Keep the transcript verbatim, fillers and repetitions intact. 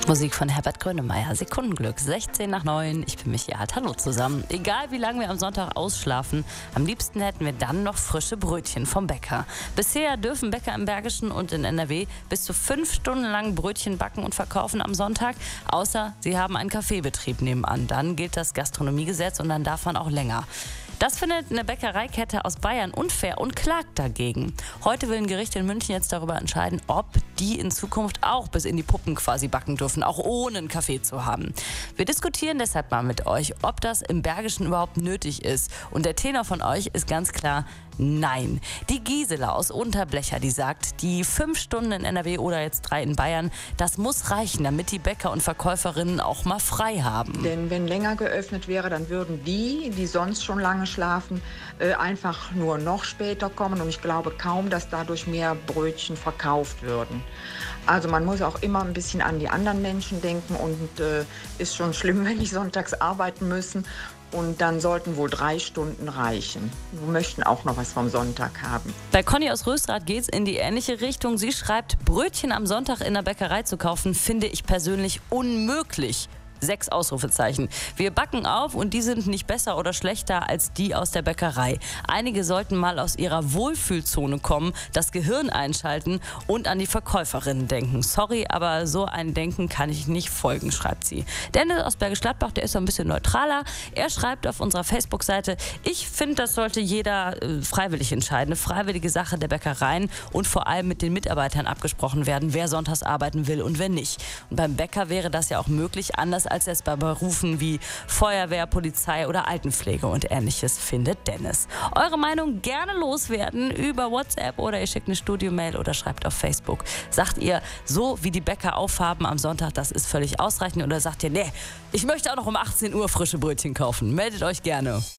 Musik von Herbert Grönemeyer. Sekundenglück, sechzehn nach neun. Ich bin Michi Hart. Hallo zusammen. Egal wie lange wir am Sonntag ausschlafen, am liebsten hätten wir dann noch frische Brötchen vom Bäcker. Bisher dürfen Bäcker im Bergischen und in N R W bis zu fünf Stunden lang Brötchen backen und verkaufen am Sonntag, außer sie haben einen Kaffeebetrieb nebenan. Dann gilt das Gastronomiegesetz und dann darf man auch länger. Das findet eine Bäckereikette aus Bayern unfair und klagt dagegen. Heute will ein Gericht in München jetzt darüber entscheiden, ob die in Zukunft auch bis in die Puppen quasi backen dürfen, auch ohne einen Kaffee zu haben. Wir diskutieren deshalb mal mit euch, ob das im Bergischen überhaupt nötig ist. Und der Tenor von euch ist ganz klar: Nein. Die Gisela aus Unterblecher, die sagt, die fünf Stunden in N R W oder jetzt drei in Bayern, das muss reichen, damit die Bäcker und Verkäuferinnen auch mal frei haben. Denn wenn länger geöffnet wäre, dann würden die, die sonst schon lange schlafen, äh, einfach nur noch später kommen. Und ich glaube kaum, dass dadurch mehr Brötchen verkauft würden. Also man muss auch immer ein bisschen an die anderen Menschen denken und äh, ist schon schlimm, wenn die sonntags arbeiten müssen. Und dann sollten wohl drei Stunden reichen. Wir möchten auch noch was vom Sonntag haben. Bei Conny aus Rösrath geht es in die ähnliche Richtung. Sie schreibt, Brötchen am Sonntag in der Bäckerei zu kaufen, finde ich persönlich unmöglich. Sechs Ausrufezeichen. Wir backen auf und die sind nicht besser oder schlechter als die aus der Bäckerei. Einige sollten mal aus ihrer Wohlfühlzone kommen, das Gehirn einschalten und an die Verkäuferinnen denken. Sorry, aber so ein Denken kann ich nicht folgen, schreibt sie. Dennis aus Bergisch Gladbach, der ist so ein bisschen neutraler. Er schreibt auf unserer Facebook-Seite, ich finde, das sollte jeder äh, freiwillig entscheiden. Eine freiwillige Sache der Bäckereien und vor allem mit den Mitarbeitern abgesprochen werden, wer sonntags arbeiten will und wer nicht. Und beim Bäcker wäre das ja auch möglich, anders als es bei Berufen wie Feuerwehr, Polizei oder Altenpflege und Ähnliches, findet Dennis. Eure Meinung gerne loswerden über WhatsApp oder ihr schickt eine Studio-Mail oder schreibt auf Facebook. Sagt ihr, so wie die Bäcker aufhaben am Sonntag, das ist völlig ausreichend, oder sagt ihr, nee, ich möchte auch noch um achtzehn Uhr frische Brötchen kaufen? Meldet euch gerne.